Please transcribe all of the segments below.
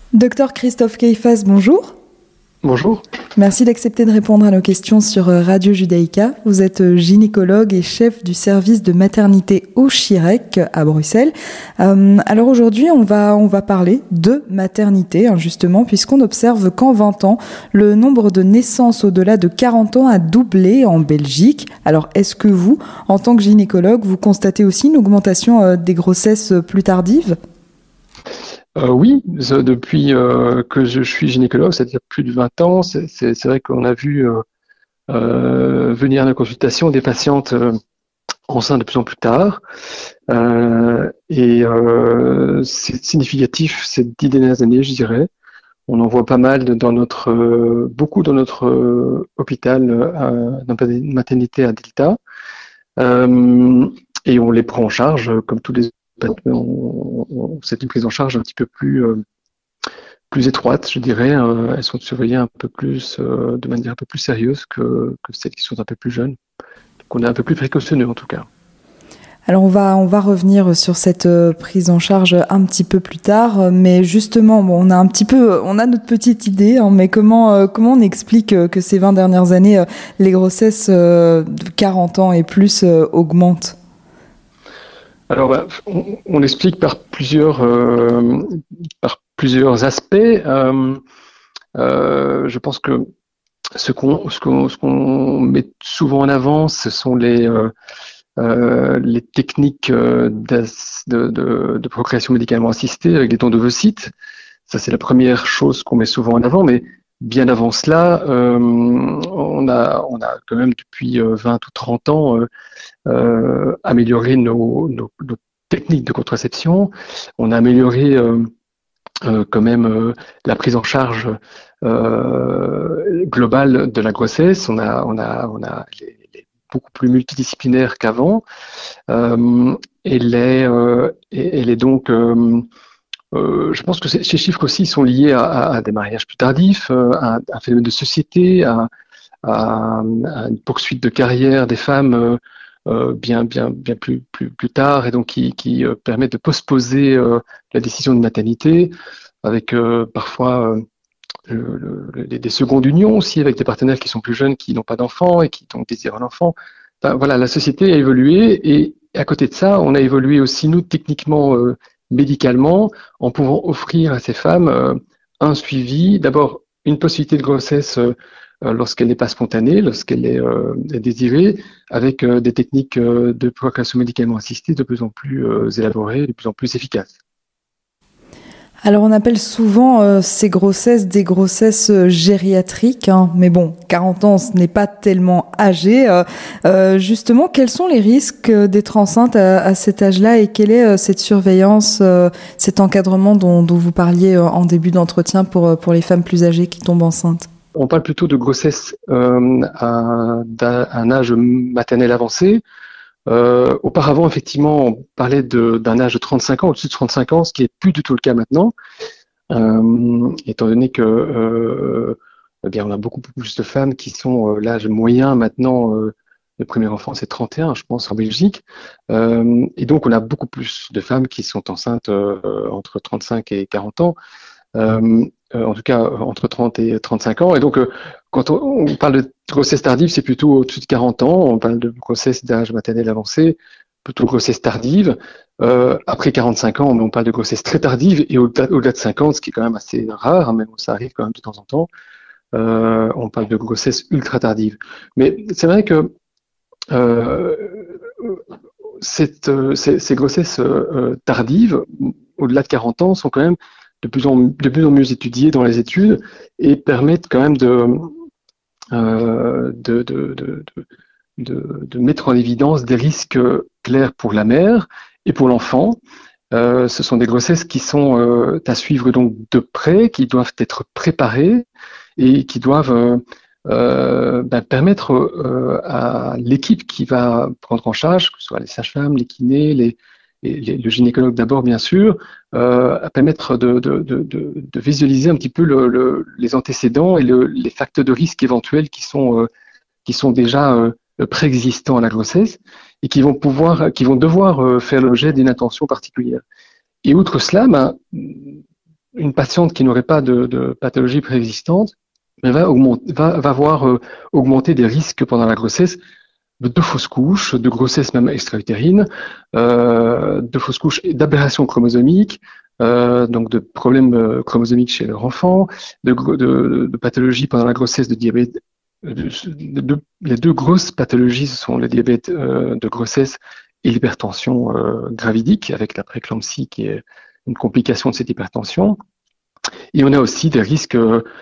Docteur Christophe Keifas, bonjour. Bonjour. Merci d'accepter de répondre à nos questions sur Radio Judaïka. Vous êtes gynécologue et chef du service de maternité au Chirec à Bruxelles. Alors aujourd'hui, on va parler de maternité, justement, puisqu'on observe qu'en 20 ans, le nombre de naissances au-delà de 40 ans a doublé en Belgique. Alors est-ce que vous, en tant que gynécologue, vous constatez aussi une augmentation des grossesses plus tardives ? Oui, depuis que je suis gynécologue, c'est-à-dire plus de 20 ans, c'est vrai qu'on a vu venir à nos consultations des patientes enceintes de plus en plus tard. C'est significatif ces 10 dernières années, je dirais. On en voit pas mal beaucoup dans notre hôpital, dans la maternité à Delta. Et on les prend en charge comme tous les c'est une prise en charge un petit peu plus étroite, je dirais. Elles sont surveillées un peu plus, de manière un peu plus sérieuse que celles qui sont un peu plus jeunes. Donc on est un peu plus précautionneux en tout cas. Alors on va revenir sur cette prise en charge un petit peu plus tard, mais justement on a notre petite idée, mais comment on explique que ces 20 dernières années les grossesses de 40 ans et plus augmentent ? Alors, on explique par plusieurs aspects. Je pense que ce qu'on met souvent en avant, ce sont les techniques de procréation médicalement assistée avec des dons d'ovocytes. Ça, c'est la première chose qu'on met souvent en avant, mais bien avant cela, on a quand même depuis 20 ou 30 ans amélioré nos techniques de contraception. On a amélioré quand même la prise en charge globale de la grossesse. On a beaucoup plus multidisciplinaire qu'avant. Elle est donc je pense que ces chiffres aussi sont liés à des mariages plus tardifs, à un phénomène de société, à une poursuite de carrière des femmes bien plus tard, et donc qui permet de postposer la décision de maternité, avec parfois des secondes unions aussi avec des partenaires qui sont plus jeunes, qui n'ont pas d'enfants et qui donc désirent un enfant. Enfin, voilà, la société a évolué, et à côté de ça, on a évolué aussi nous techniquement, médicalement, en pouvant offrir à ces femmes un suivi, d'abord une possibilité de grossesse lorsqu'elle n'est pas spontanée, lorsqu'elle est désirée, avec des techniques de procréation médicalement assistée de plus en plus élaborées, de plus en plus efficaces. Alors on appelle souvent ces grossesses des grossesses gériatriques, mais bon, 40 ans ce n'est pas tellement âgé. Justement, quels sont les risques d'être enceinte à cet âge-là, et quelle est cette surveillance, cet encadrement dont vous parliez en début d'entretien pour les femmes plus âgées qui tombent enceintes ? On parle plutôt de grossesse à un âge maternel avancé. Auparavant, effectivement, on parlait d'un âge de 35 ans, au-dessus de 35 ans, ce qui n'est plus du tout le cas maintenant, étant donné que on a beaucoup plus de femmes qui sont l'âge moyen maintenant. Le premier enfant, c'est 31, je pense, en Belgique. Et donc, on a beaucoup plus de femmes qui sont enceintes entre 35 et 40 ans. En tout cas entre 30 et 35 ans. Et donc, quand on parle de grossesse tardive, c'est plutôt au-dessus de 40 ans. On parle de grossesse d'âge maternel avancé, plutôt grossesse tardive. Après 45 ans, on parle de grossesse très tardive, et au-delà de 50, ce qui est quand même assez rare, mais ça arrive quand même de temps en temps, on parle de grossesse ultra tardive. Mais c'est vrai que ces grossesses tardives, au-delà de 40 ans, sont quand même de plus en mieux étudiées dans les études, et permettent quand même de mettre en évidence des risques clairs pour la mère et pour l'enfant. Ce sont des grossesses qui sont à suivre donc de près, qui doivent être préparées, et qui doivent permettre à l'équipe qui va prendre en charge, que ce soit les sages-femmes, les kinés, le gynécologue d'abord bien sûr, à permettre de visualiser un petit peu les antécédents et les facteurs de risque éventuels qui sont déjà préexistants à la grossesse, et qui vont devoir faire l'objet d'une attention particulière. Et outre cela, une patiente qui n'aurait pas de pathologie préexistante va voir augmenter des risques pendant la grossesse de fausses couches, de grossesse même extra-utérine, de fausses couches et d'aberrations chromosomiques, donc de problèmes chromosomiques chez leur enfant, de pathologies pendant la grossesse, de diabète. Les deux grosses pathologies, ce sont le diabète de grossesse et l'hypertension gravidique, avec la prééclampsie qui est une complication de cette hypertension. Et on a aussi des risques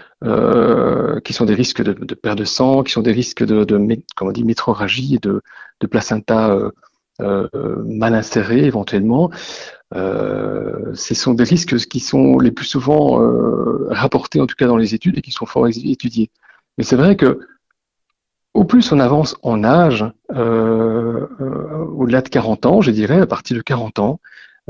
qui sont des risques de perte de sang, qui sont des risques comme on dit, métrorragie et de placenta mal insérés éventuellement. Ce sont des risques qui sont les plus souvent rapportés, en tout cas dans les études, et qui sont fort étudiés. Mais c'est vrai que au plus on avance en âge, au-delà de 40 ans, je dirais, à partir de 40 ans,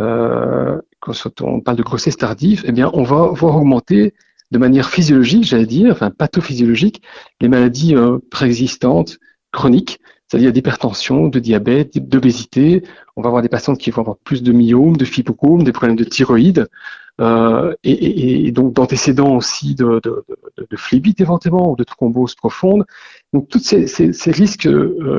quand on parle de grossesse tardive, eh bien, on va voir augmenter de manière physiologique, j'allais dire, enfin pathophysiologique, les maladies préexistantes chroniques, c'est-à-dire d'hypertension, de diabète, d'obésité. On va avoir des patientes qui vont avoir plus de myomes, de fibrome, des problèmes de thyroïde, et donc d'antécédents aussi de phlébite éventuellement, ou de thrombose profonde. Donc, tous ces risques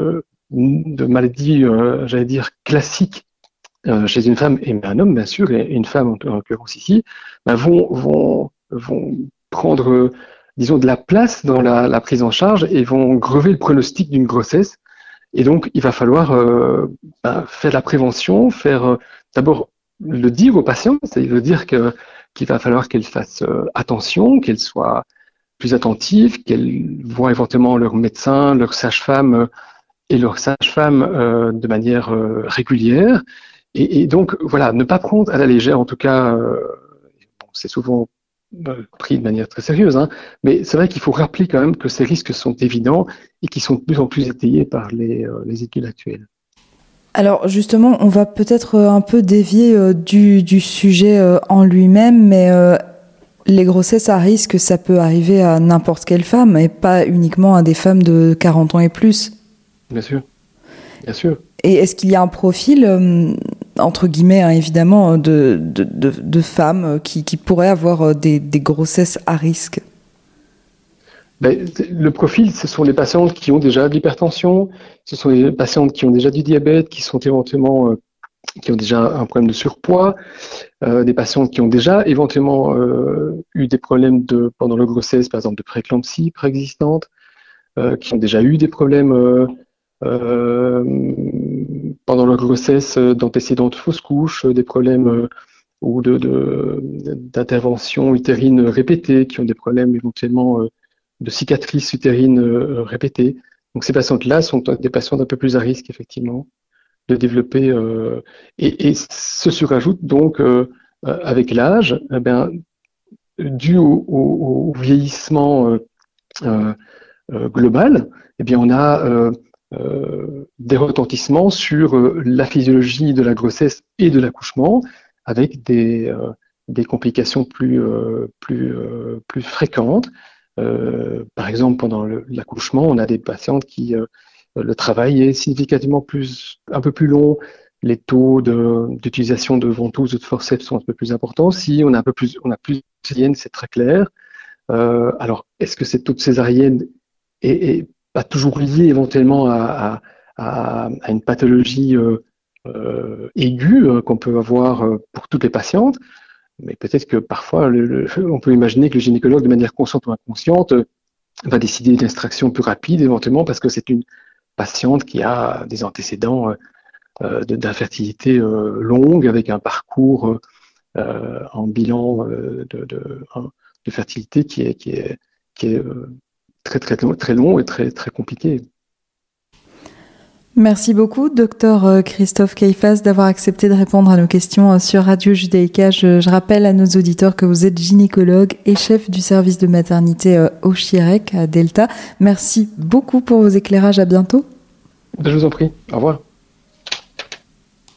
de maladies, j'allais dire, classiques chez une femme et un homme, bien sûr, et une femme en l'occurrence ici, vont prendre, disons, de la place dans la prise en charge et vont grever le pronostic d'une grossesse. Et donc, il va falloir faire la prévention, d'abord le dire aux patients, c'est-à-dire dire qu'il va falloir qu'elles fassent attention, qu'elles soient plus attentives, qu'elles voient éventuellement leur médecin, leur sage-femme et leur sage-femme de manière régulière. Et donc, voilà, ne pas prendre à la légère, en tout cas, c'est souvent pris de manière très sérieuse, hein, mais c'est vrai qu'il faut rappeler quand même que ces risques sont évidents et qui sont de plus en plus étayés par les études actuelles. Alors justement, on va peut-être un peu dévier du sujet en lui-même, mais les grossesses à risque, ça peut arriver à n'importe quelle femme et pas uniquement à des femmes de 40 ans et plus. Bien sûr, bien sûr. Et est-ce qu'il y a un profil, entre guillemets, hein, évidemment, de femmes qui pourraient avoir des grossesses à risque? Le profil, ce sont les patientes qui ont déjà de l'hypertension, ce sont les patientes qui ont déjà du diabète, qui sont éventuellement qui ont déjà un problème de surpoids, des patientes qui ont déjà éventuellement eu des problèmes pendant leur grossesse, par exemple de prééclampsie préexistante, qui ont déjà eu des problèmes pendant leur grossesse d'antécédents de fausses couches, des problèmes ou d'interventions utérines répétées, qui ont des problèmes éventuellement de cicatrices utérines répétées. Donc ces patientes-là sont des patientes un peu plus à risque, effectivement, de développer. Et se surajoute donc avec l'âge, dû au vieillissement global, eh bien on a des retentissements sur la physiologie de la grossesse et de l'accouchement, avec des complications plus fréquentes. Par exemple, pendant l'accouchement, on a des patientes qui le travail est significativement un peu plus long, les taux d'utilisation de ventouses ou de forceps sont un peu plus importants. Si on a plus de césarienne, c'est très clair. Alors, est-ce que cette taux de césarienne est pas toujours lié éventuellement à une pathologie aiguë qu'on peut avoir pour toutes les patientes? Mais peut-être que parfois, on peut imaginer que le gynécologue, de manière consciente ou inconsciente, va décider d'extraction plus rapide, éventuellement parce que c'est une patiente qui a des antécédents d'infertilité longue, avec un parcours en bilan de fertilité qui est très long et très compliqué. Merci beaucoup, Dr Christophe Caïfas, d'avoir accepté de répondre à nos questions sur Radio Judaïka. Je rappelle à nos auditeurs que vous êtes gynécologue et chef du service de maternité au Chirec à Delta. Merci beaucoup pour vos éclairages. À bientôt. Je vous en prie. Au revoir.